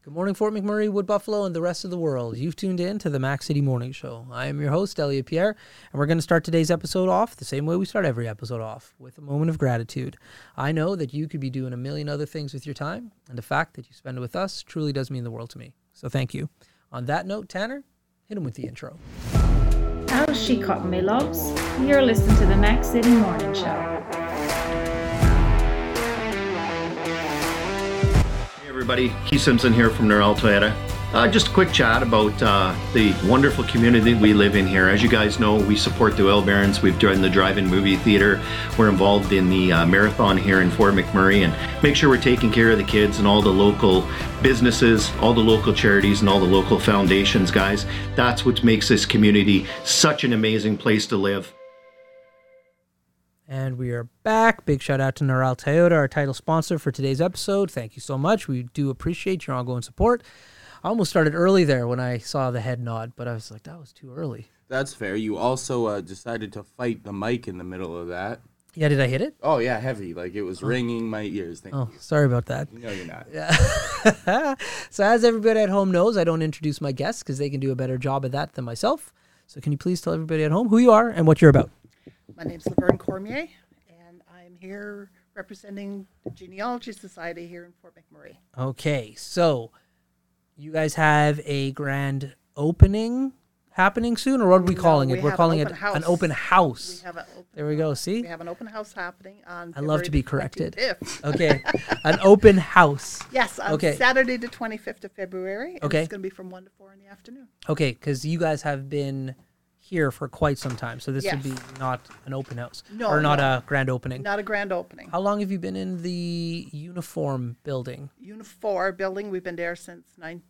Good morning, Fort McMurray, Wood Buffalo, and the rest of the world. You've tuned in to the Mac City Morning Show. I am your host, Elliot Pierre, and we're going to start today's episode off the same way we start every episode off, with a moment of gratitude. I know that you could be doing a million other things with your time, and the fact that you spend it with us truly does mean the world to me. So thank you. On that note, Tanner, hit him with the intro. How's she cutting me, loves? You're listening to the Mac City Morning Show. Everybody, Keith Simpson here from Norel Toyota. Just a quick chat about the wonderful community we live in here. As you guys know, we support the Oil Barons. We've joined the drive-in movie theater. We're involved in the marathon here in Fort McMurray, and make sure we're taking care of the kids and all the local businesses, all the local charities, and all the local foundations, guys. That's what makes this community such an amazing place to live. And we are back. Big shout out to Norel Toyota, our title sponsor for today's episode. Thank you so much. We do appreciate your ongoing support. I almost started early there when I saw the head nod, but I was like, that was too early. That's fair. You also decided to fight the mic in the middle of that. Yeah, did I hit it? Oh, yeah, heavy. Like, it was ringing my ears. Thank you. Sorry about that. No, you're not. Yeah. So as everybody at home knows, I don't introduce my guests because they can do a better job at that than myself. So can you please tell everybody at home who you are and what you're about? My name's Laverne Cormier, and I'm here representing the Genealogy Society here in Fort McMurray. Okay, so you guys have a grand opening happening soon, or what are we calling it? We're calling it an open house. We have an open There we go, see? We have an open house happening on I love to be February corrected. 25th. Okay, an open house. Yes, on Okay. Saturday the 25th of February. And Okay. It's going to be from 1 to 4 in the afternoon. Okay, because you guys have been here for quite some time, so this would be Yes. not an open house, No, or not no. a grand opening. Not a grand opening. How long have you been in the uniform building? Unifor building, we've been there since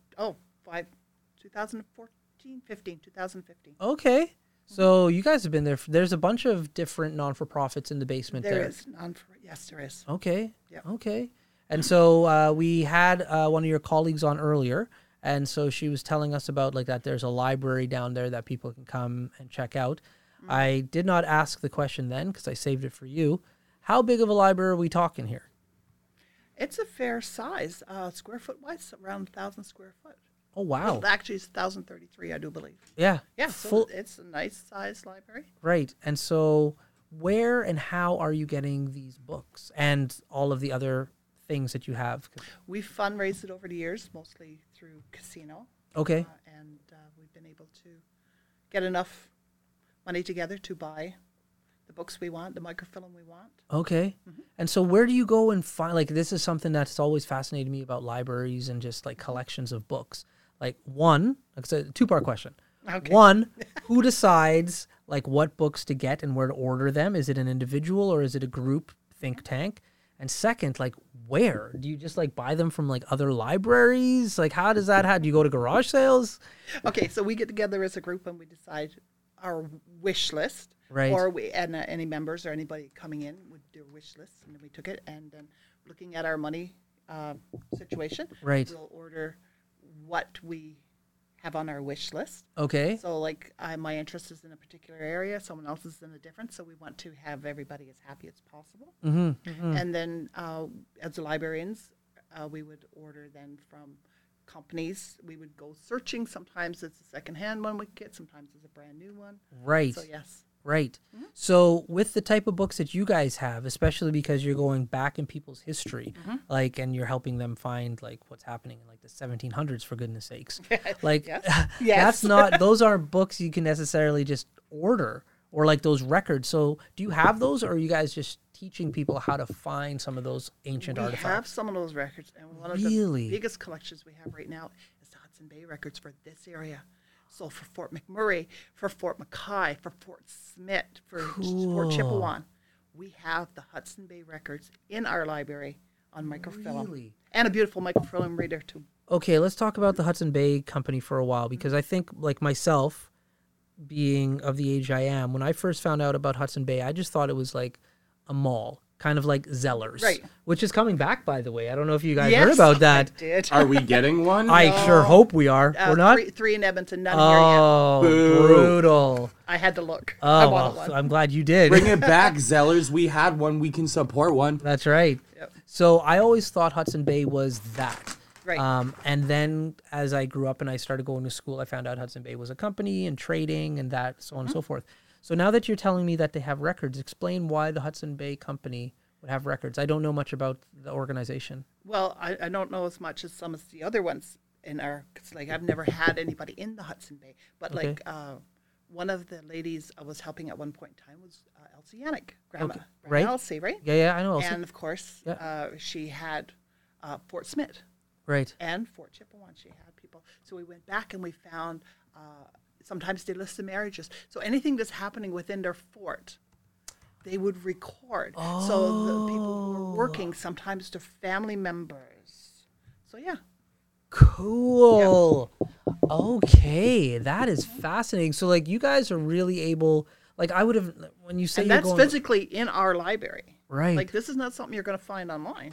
2015. Okay, so you guys have been there. There's a bunch of different non-for-profits in the basement there. There is. Yes, there is. Okay. Yeah. Okay. And so we had one of your colleagues on earlier, and so she was telling us about like that there's a library down there that people can come and check out. Mm-hmm. I did not ask the question then because I saved it for you. How big of a library are we talking here? It's a fair size. Square foot wise, around 1,000 square foot. Oh, wow. Well, actually, it's 1,033, I do believe. Yeah. Yeah, so it's a nice size library. Right. And so where and how are you getting these books and all of the other things that you have? We've fundraised over the years, mostly through casino. Okay. And we've been able to get enough money together to buy the books we want, the microfilm we want. Okay. Mm-hmm. And so where do you go and find, like, this is something that's always fascinated me about libraries and just like collections of books. Like, one, it's a two-part question. Okay. One, who decides like what books to get and where to order them? Is it an individual or is it a group think tank? And second, like, where? Do you just like buy them from like other libraries? Like, how does that happen? Do you go to garage sales? Okay, so we get together as a group and we decide our wish list. Right. Or any members or anybody coming in would do a wish list, and then we took it, and then looking at our money situation, Right. we'll order what we have on our wish list. Okay. So, like, my interest is in a particular area, someone else is in a different, so we want to have everybody as happy as possible. Mm-hmm. Mm-hmm. And then, as librarians, we would order then from companies. We would go searching. Sometimes it's a secondhand one we get. Sometimes it's a brand new one. Right. So, yes. Right. Mm-hmm. So with the type of books that you guys have, especially because you're going back in people's history, Mm-hmm. like, and you're helping them find like what's happening in like the 1700s, for goodness sakes, like Yes. that's Yes. not, those aren't books you can necessarily just order, or like those records. So do you have those, or are you guys just teaching people how to find some of those ancient We have artifacts? some of those records, and one Really? of the biggest collections we have right now is the Hudson Bay records for this area. So for Fort McMurray, for Fort Mackay, for Fort Smith, for Fort Chippewan, we have the Hudson Bay records in our library on microfilm. Really? And a beautiful microfilm reader too. Okay, let's talk about the Hudson Bay Company for a while, because I think, like myself, being of the age I am, when I first found out about Hudson Bay, I just thought it was like a mall, kind of like Zellers, Right. which is coming back, by the way. I don't know if you guys Yes, heard about that. I did. Are we getting one? I sure hope we are. We're not? Three in Edmonton, none here yet. Oh, Boo. brutal. I had to look. I Oh, wanted well, one. I'm glad you did. Bring it back, Zellers. We had one. We can support one. That's right. Yep. So I always thought Hudson Bay was that. Right. And then as I grew up and I started going to school, I found out Hudson Bay was a company and trading and that, so on and so forth. So now that you're telling me that they have records, explain why the Hudson Bay Company would have records. I don't know much about the organization. Well, I don't know as much as some of the other ones in our, cause like I've never had anybody in the Hudson Bay, but Okay. like one of the ladies I was helping at one point in time was Elsie Yannick, Grandma, Okay. Grandma Right. Elsie, right? Yeah, I know. Elsie. And of course, she had Fort Smith Right. and Fort Chippewa. She had people. So we went back and we found sometimes they list the marriages. So anything that's happening within their fort, they would record. So the people who were working, sometimes their family members. So yeah. Cool. Okay, that is fascinating. So, like, you guys are really able. Like, I would have when you say And you're that's going physically in our library. right. Like this is not something you're going to find online.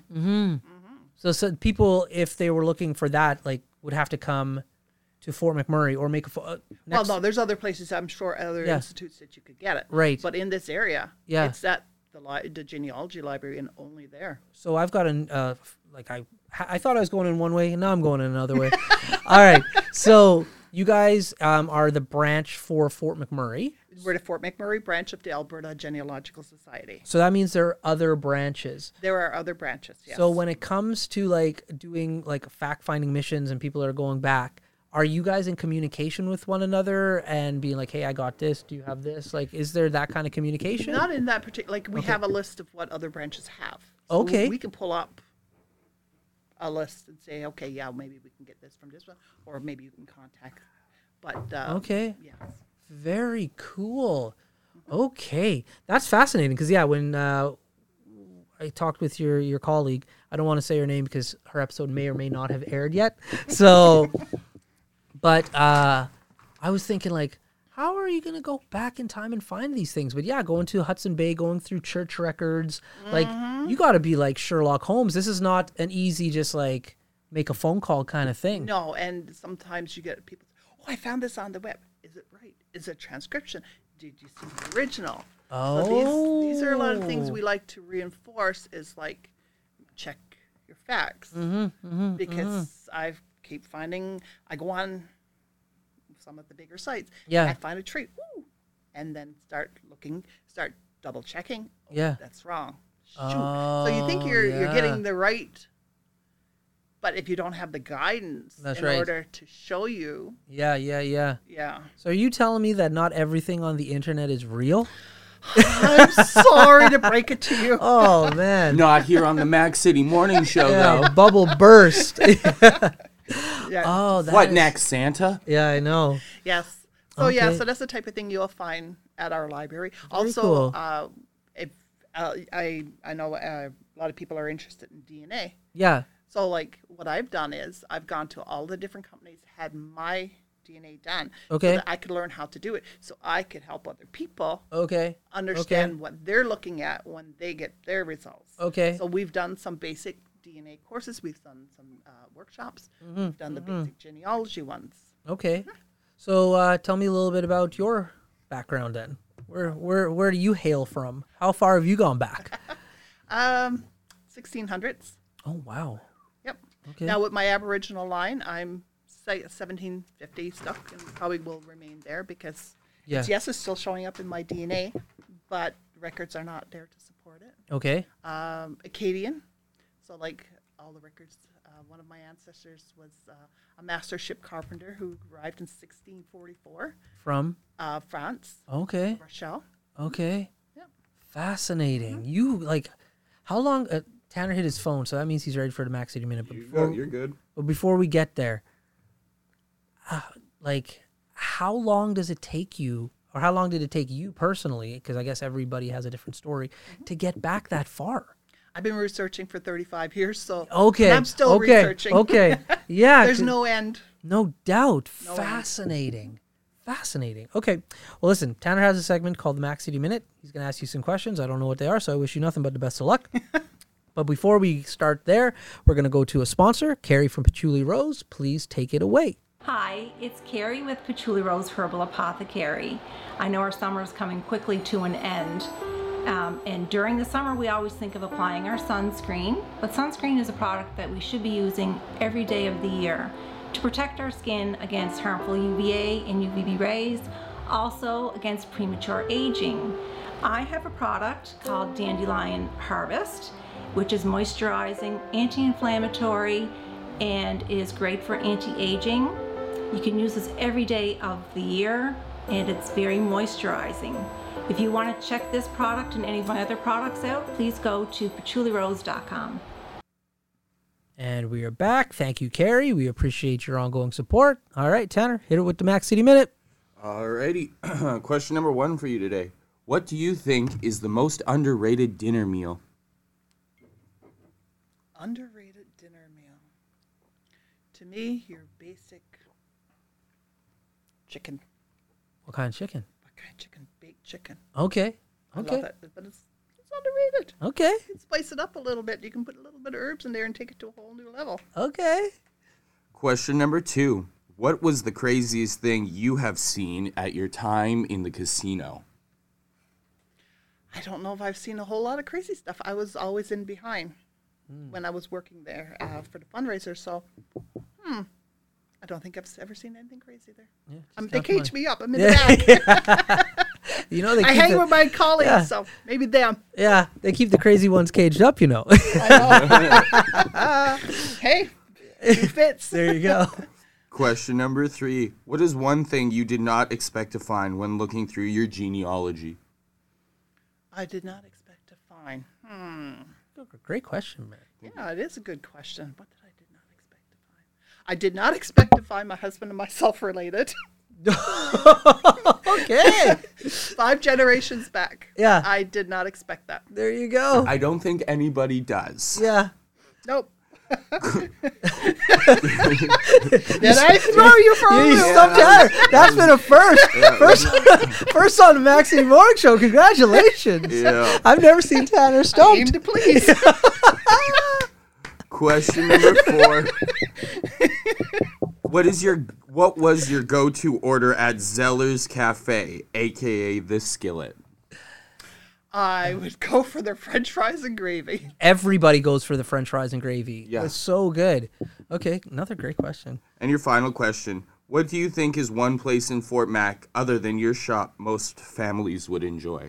So people, if they were looking for that, like, would have to come to Fort McMurray or make a. Well, Next, no, there's other places, I'm sure, other Yeah. institutes that you could get it. Right. But in this area, Yeah. it's at the genealogy library and only there. So I've got an like I thought I was going in one way, and now I'm going in another way. All right. So you guys are the branch for Fort McMurray. We're the Fort McMurray branch of the Alberta Genealogical Society. So that means there are other branches. There are other branches, yes. So when it comes to like doing like fact-finding missions and people are going back, are you guys in communication with one another and being like, hey, I got this, do you have this? Like, is there that kind of communication? Not in that particular, like we have a list of what other branches have. So Okay. We can pull up a list and say, okay, yeah, maybe we can get this from this one, or maybe you can contact. But Okay. yeah. Very cool. Okay. That's fascinating because, yeah, when I talked with your colleague, I don't want to say her name because her episode may or may not have aired yet. So, but I was thinking, like, how are you going to go back in time and find these things? But yeah, going to Hudson Bay, going through church records, like, you got to be like Sherlock Holmes. This is not an easy, just like make a phone call kind of thing. No, and sometimes you get people, oh, I found this on the web. Is it right? Is it transcription? Did you see the original? Oh. So these are a lot of things we like to reinforce is like, check your facts. Because I keep finding, I go on some of the bigger sites. Yeah. I find a tree, woo, and then start looking, start double checking. Oh, Yeah. that's wrong. Shoot. So you think you're yeah. getting the right, but if you don't have the guidance That's in right. order to show you, Yeah. yeah. So are you telling me that not everything on the internet is real? I'm sorry to break it to you. Oh, man. Not here on the Mag City Morning Show, Yeah, though. bubble burst. Yeah. Oh, that What is- next, Santa? Yeah, I know. Yes. So yeah, Okay. so that's the type of thing you'll find at our library. Very Also, cool. if I know a lot of people are interested in DNA. Yeah. So like what I've done is I've gone to all the different companies, had my DNA done, Okay. so that I could learn how to do it, so I could help other people Okay. understand what they're looking at when they get their results. Okay. So we've done some basic DNA courses. We've done some workshops. We've done the basic genealogy ones. Okay. So tell me a little bit about your background then. Where do you hail from? How far have you gone back? 1600s. Oh, wow. Yep. Okay. Now with my Aboriginal line, I'm 1750 stuck and probably will remain there because Yeah. yes, it's still showing up in my DNA, but records are not there to support it. Okay. Acadian, so like all the records. One of my ancestors was a master ship carpenter who arrived in 1644, From? France, Okay. Rochelle. Okay. Yep. Fascinating. You, like, how long... Tanner hit his phone, so that means he's ready for the Mac City Minute. But You're good. But before we get there, like, how long does it take you, or how long did it take you personally, because I guess everybody has a different story, to get back that far? I've been researching for 35 years, so Okay. and I'm still researching. Okay. Yeah. There's no end. No doubt. No Fascinating. Fascinating. Okay. Well, listen, Tanner has a segment called the Mac City Minute. He's going to ask you some questions. I don't know what they are, so I wish you nothing but the best of luck. But before we start there, we're going to go to a sponsor, Carrie from Patchouli Rose. Please take it away. Hi, it's Carrie with Patchouli Rose Herbal Apothecary. I know our summer is coming quickly to an end. And during the summer, we always think of applying our sunscreen, but sunscreen is a product that we should be using every day of the year to protect our skin against harmful UVA and UVB rays, also against premature aging. I have a product called Dandelion Harvest, which is moisturizing, anti-inflammatory, and is great for anti-aging. You can use this every day of the year, and it's very moisturizing. If you want to check this product and any of my other products out, please go to patchoulirose.com. And we are back. Thank you, Carrie. We appreciate your ongoing support. All right, Tanner, hit it with the Mac City Minute. Alrighty. Question number 1 for you today. What do you think is the most underrated dinner meal? Underrated dinner meal. To me, your basic chicken. What kind of chicken? What kind of chicken? Baked chicken. Okay. I Okay. love it, but it's underrated. Okay. You can spice it up a little bit. You can put a little bit of herbs in there and take it to a whole new level. Okay. Question number 2. What was the craziest thing you have seen at your time in the casino? I don't know if I've seen a whole lot of crazy stuff. I was always in behind when I was working there for the fundraiser. So, I don't think I've ever seen anything crazy there. Yeah, They cage me up. I'm in Yeah. the back. You know, they I keep hang the, with my colleagues, Yeah. so maybe them. yeah, they keep the crazy ones caged up, you know. I know. Hey, it fits. There you go. Question number 3. What is one thing you did not expect to find when looking through your genealogy? I did not expect to find. Great question, man. Yeah, it is a good question. What did I did not expect to find? I did not expect to find my husband and myself related. Okay. 5 generations back. Yeah. I did not expect that. There you go. I don't think anybody does. Yeah. Nope. Did I throw you for a You loop? stumped Tanner. That's been a first. First on the Max City Morning Show. Congratulations. Yeah. I've never seen Tanner Aim stumped. to please. Question number 4. What was your go-to order at Zeller's Cafe, aka the Skillet? I would go for the French fries and gravy. Everybody goes for the French fries and gravy. Yeah. It's so good. Okay, another great question. And your final question. What do you think is one place in Fort Mac, other than your shop, most families would enjoy?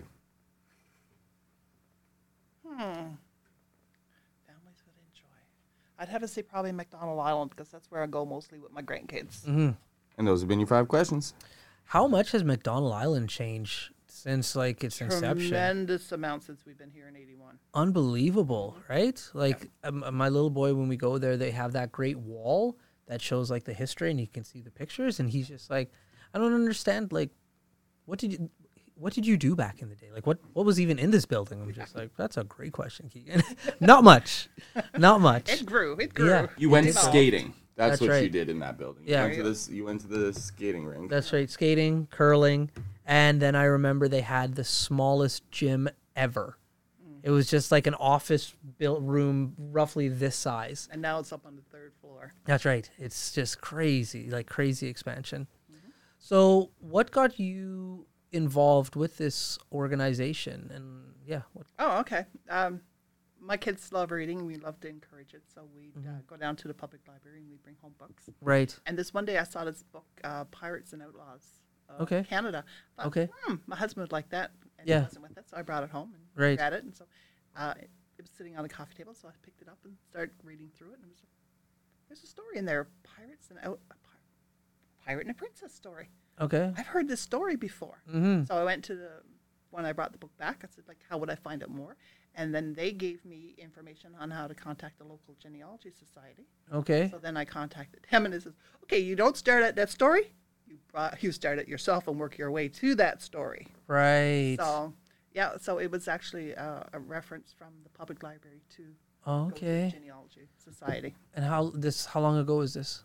Families would enjoy. I'd have to say probably McDonald Island because that's where I go mostly with my grandkids. And those have been your 5 questions. How much has McDonald Island changed since like its inception? Tremendous amount since we've been here in 81. Unbelievable, right? Like my little boy, when we go there, they have that great wall that shows like the history, and you can see the pictures. And he's just like, I don't understand. Like, what did you do back in the day? Like, what was even in this building? I'm just like, that's a great question, Keegan. Not much. It grew. Yeah. You went Evolved. skating. That's That's what right. you did in that building. Yeah. You went to the skating rink. That's right. Skating, curling, and then I remember they had the smallest gym ever. It was just like an office built room, roughly this size. And now it's up on the 3rd floor. That's right. It's just crazy, like crazy expansion. So, what got you involved with this organization? And yeah, what? Oh, okay. My kids love reading. We love to encourage it. So we go down to the public library and we bring home books. Right. And this one day I saw this book, Pirates and Outlaws of Okay. Canada. Thought, Okay. My husband would like that. And Yeah. he wasn't with it. So I brought it home and Right. read it. And so it was sitting on the coffee table. So I picked it up and started reading through it. And there's a story in there, Pirates and a pirate and a princess story. Okay. I've heard this story before. Mm-hmm. So I went to when I brought the book back, I said, like, how would I find out more? And then they gave me information on how to contact the local genealogy society. Okay. So then I contacted him, and he says, okay, you don't start at that story. You start it yourself and work your way to that story. Right. So, yeah, so it was actually a reference from the public library to go to the Okay. genealogy society. And how long ago is this?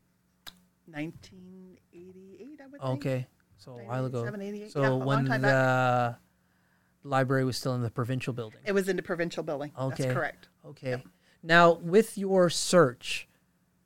1988, I would think. Okay. So a while ago. 87, 88, So yeah, a long when time the library was still in the provincial building. It was in the provincial building. Okay. That's correct. Okay. Now, with your search,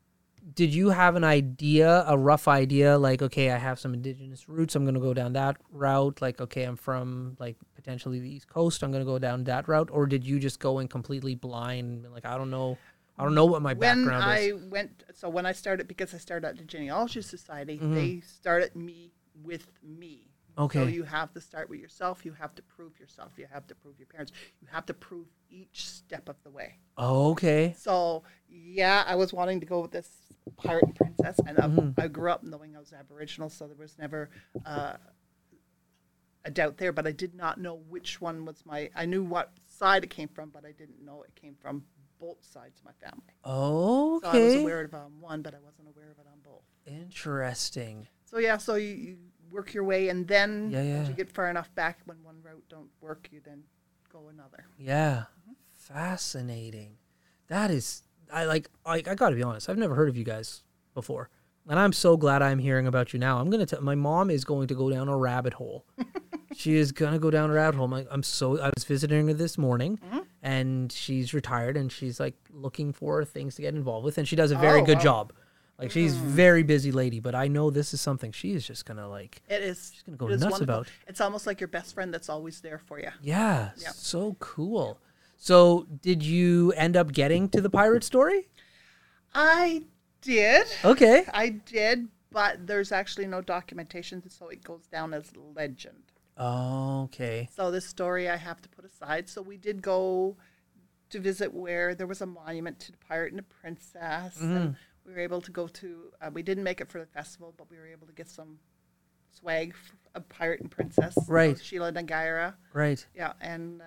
did you have an idea, a rough idea, like, okay, I have some indigenous roots, I'm going to go down that route, like, okay, I'm from, like, potentially the East Coast, I'm going to go down that route, or did you just go in completely blind, like, I don't know what my background is? When I started, because I started at the Genealogy Society, they started me with me. Okay. So you have to start with yourself. You have to prove yourself. You have to prove your parents. You have to prove each step of the way. Oh, okay. So, yeah, I was wanting to go with this pirate and princess, and I grew up knowing I was Aboriginal, so there was never a doubt there, but I did not know which one was I knew what side it came from, but I didn't know it came from both sides of my family. Oh, okay. So I was aware of one, but I wasn't aware of it on both. Interesting. So, yeah, so you work your way, and then as you get far enough back, when one route don't work, you then go another. Yeah. Fascinating. That is, I got to be honest, I've never heard of you guys before. And I'm so glad I'm hearing about you now. I'm going to tell, my mom is going to go down a rabbit hole. She is going to go down a rabbit hole. I was visiting her this morning, and she's retired, and she's like looking for things to get involved with, and she does a very good job. Like, she's a very busy lady, but I know this is something she is just going to like. It is. She's going to go nuts about. It's almost like your best friend that's always there for you. Yeah. So cool. So did you end up getting to the pirate story? I did. Okay. I did, but there's actually no documentation, so it goes down as legend. Oh, okay. So this story I have to put aside. So we did go to visit where there was a monument to the pirate and the princess, and we were able to go to, we didn't make it for the festival, but we were able to get some swag of Pirate and Princess. Right. So Sheila Nagaira. Right. Yeah, and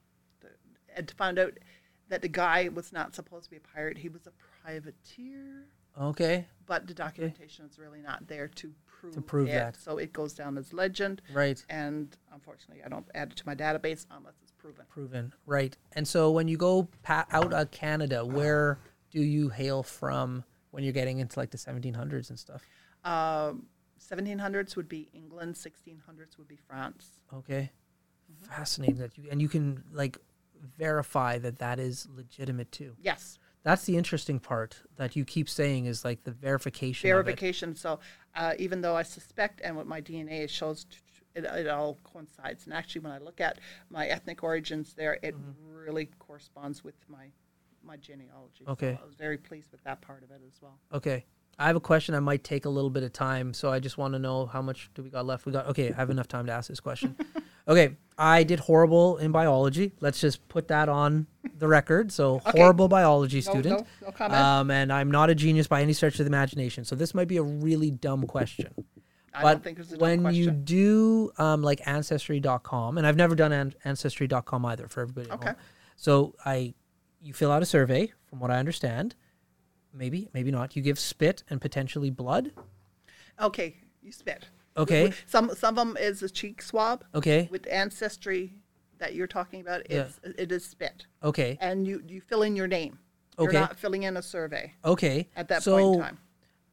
to find out that the guy was not supposed to be a pirate. He was a privateer. Okay. But the documentation is really not there to prove it. that. So it goes down as legend. Right. And unfortunately, I don't add it to my database unless it's proven. Right. And so when you go out of Canada, where do you hail from when you're getting into like the 1700s and stuff? 1700s would be England. 1600s would be France. Okay. Fascinating that you can like verify that is legitimate too. Yes. That's the interesting part that you keep saying is like the verification. Verification. So even though I suspect, and what my DNA it shows, it all coincides. And actually, when I look at my ethnic origins there, it really corresponds with my genealogy. Okay. So I was very pleased with that part of it as well. Okay. I have a question that might take a little bit of time, so I just want to know how much do we got left. Okay, I have enough time to ask this question. Okay, I did horrible in biology. Let's just put that on the record. So horrible biology student. No comment. And I'm not a genius by any stretch of the imagination. So this might be a really dumb question. I don't think it's a dumb question. When you do like Ancestry.com, and I've never done Ancestry.com either for everybody at home. So you fill out a survey, from what I understand. Maybe not. You give spit and potentially blood. Okay, you spit. Okay. Some of them is a cheek swab. Okay. With Ancestry that you're talking about, it is spit. Okay. And you fill in your name. You're not filling in a survey. Okay. At that point in time.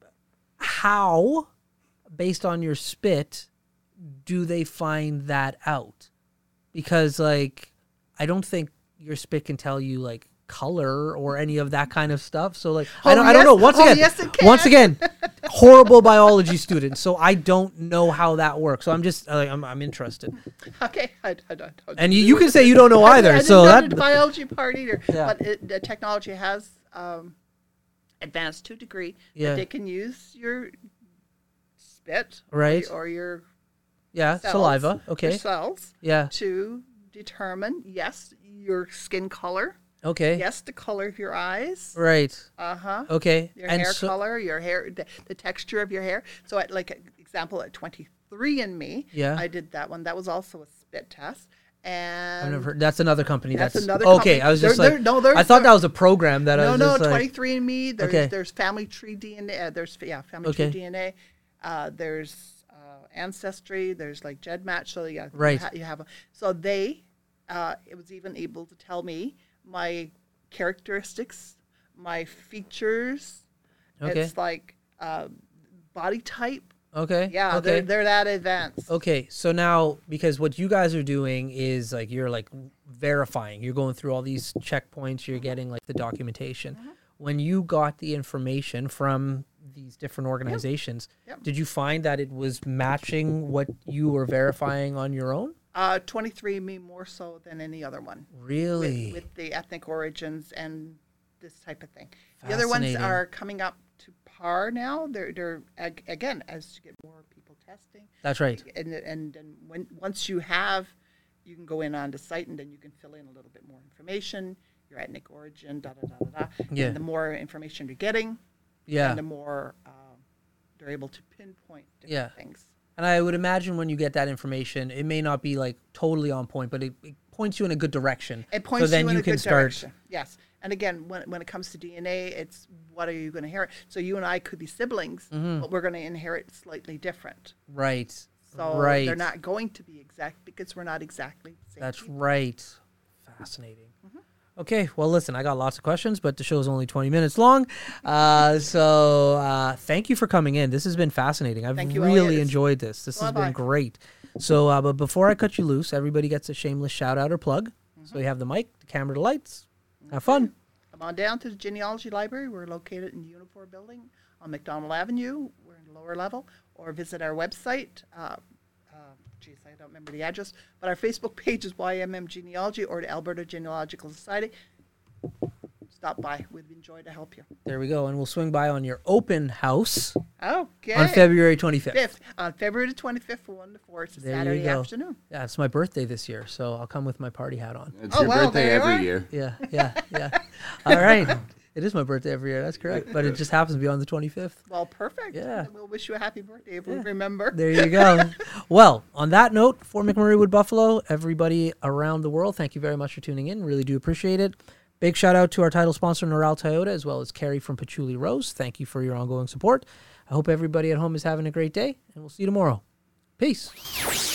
How, based on your spit, do they find that out? Because like, I don't think your spit can tell you like color or any of that kind of stuff. So like, I don't know. Once again, horrible biology student. So I don't know how that works. So I'm just, I'm interested. Okay. I don't. And you can say you don't know either. I so didn't know the biology part either. Yeah. But the technology has advanced to a degree that they can use your spit or your cells, saliva. Okay. Your cells. Yeah. To determine, yes, your skin color. Okay. Yes, the color of your eyes. Right. Okay. Your hair color, your hair, the texture of your hair. So, example, at 23andMe, I did that one. That was also a spit test. And I've never heard. That's another company. That's another okay. company. I was just I thought that was a program that I was just 23andMe. There's Family Tree DNA. Family Tree DNA. There's Ancestry. There's like GEDmatch. So you have a, so they. It was even able to tell me my characteristics, my features. Okay. It's like body type. Okay. Yeah, okay. They're that advanced. Okay, so now, because what you guys are doing is like you're like verifying. You're going through all these checkpoints. You're getting like the documentation. When you got the information from these different organizations. Yep. Did you find that it was matching what you were verifying on your own? 23andMe more so than any other one. Really? With the ethnic origins and this type of thing. The other ones Fascinating. are coming up to par now. They're again, as you get more people testing. That's right. And once you have, you can go in on the site and then you can fill in a little bit more information, your ethnic origin, da. Yeah. And the more information you're getting, Yeah. and the more they're able to pinpoint different things. And I would imagine when you get that information, it may not be like totally on point, but it points you in a good direction. It points so then you in a can good start. direction. Yes. And again, when it comes to DNA, it's what are you going to inherit? So you and I could be siblings, but we're going to inherit slightly different. Right. So right. they're not going to be exact because we're not exactly the same. That's people. right. Fascinating. Okay, well, listen, I got lots of questions, but the show's only 20 minutes long. So thank you for coming in. This has been fascinating. I've Thank you, really Elliot. enjoyed this. This has been Bye-bye. great. So, but before I cut you loose, everybody gets a shameless shout out or plug. So you have the mic, the camera, the lights. Have fun. Come on down to the Genealogy Library. We're located in the Unifor Building on McDonald Avenue. We're in the lower level. Or visit our website. I don't remember the address. But our Facebook page is YMM Genealogy or the Alberta Genealogical Society. Stop by. We'd enjoy to help you. There we go. And we'll swing by on your open house Okay. on February 25th. 5th. On February the 25th from 1 to 4. It's a There you Saturday go. afternoon. Yeah, it's my birthday this year, so I'll come with my party hat on. It's Oh, your wow, birthday there you every are. year. Yeah. All right. It is my birthday every year. That's correct. But it just happens to be on the 25th. Well, perfect. Yeah. We'll wish you a happy birthday if we remember. There you go. Well, on that note, for McMurray Wood Buffalo, everybody around the world, thank you very much for tuning in. Really do appreciate it. Big shout out to our title sponsor, Noral Toyota, as well as Carrie from Patchouli Rose. Thank you for your ongoing support. I hope everybody at home is having a great day, and we'll see you tomorrow. Peace.